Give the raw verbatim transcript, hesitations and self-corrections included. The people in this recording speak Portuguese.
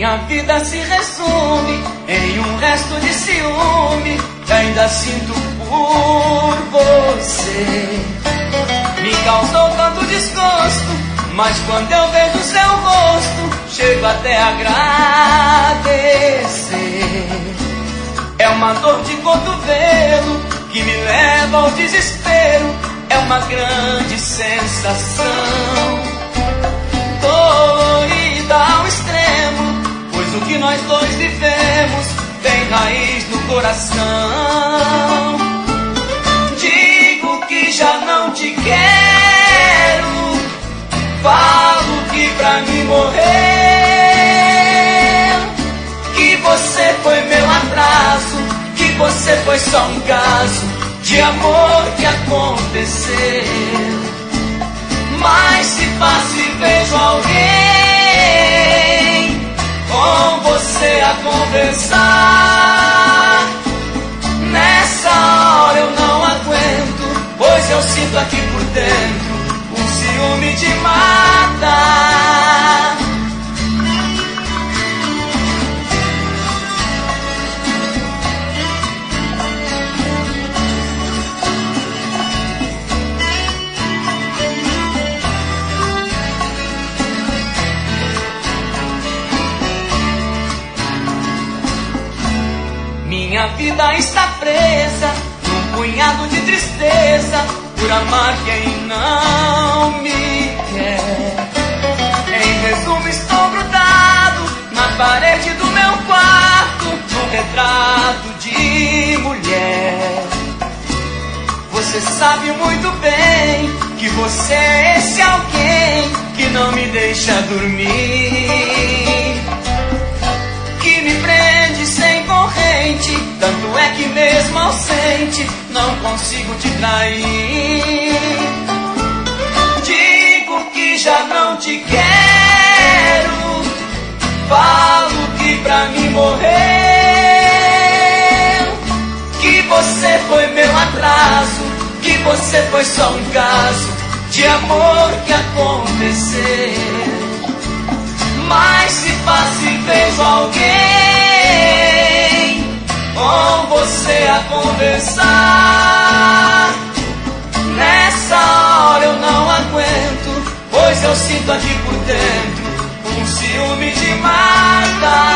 Minha vida se resume em um resto de ciúme que ainda sinto por você. Me causou tanto desgosto, mas quando eu vejo seu rosto, chego até a agradecer. É uma dor de cotovelo que me leva ao desespero, é uma grande sensação, dolorida ao extremo, pois o que nós dois vivemos tem raiz no coração. Digo que já não te quero, falo que pra mim morreu, que você foi meu atraso, que você foi só um caso de amor que aconteceu. Mas se passo e vejo alguém com você a conversar, nessa hora eu não aguento, pois eu sinto aqui por dentro um ciúme de matar. Minha vida está presa num punhado de tristeza por amar quem não me quer. Em resumo, estou grudado na parede do meu quarto, num retrato de mulher. Você sabe muito bem que você é esse alguém que não me deixa dormir, que me prende sem corrente, tanto é que mesmo ausente não consigo te trair. Digo que já não te quero, falo que pra mim morreu, que você foi meu atraso, que você foi só um caso de amor que aconteceu. Mas se passo e vejo alguém com você a conversar, nessa hora eu não aguento, pois eu sinto aqui por dentro um ciúme de matar.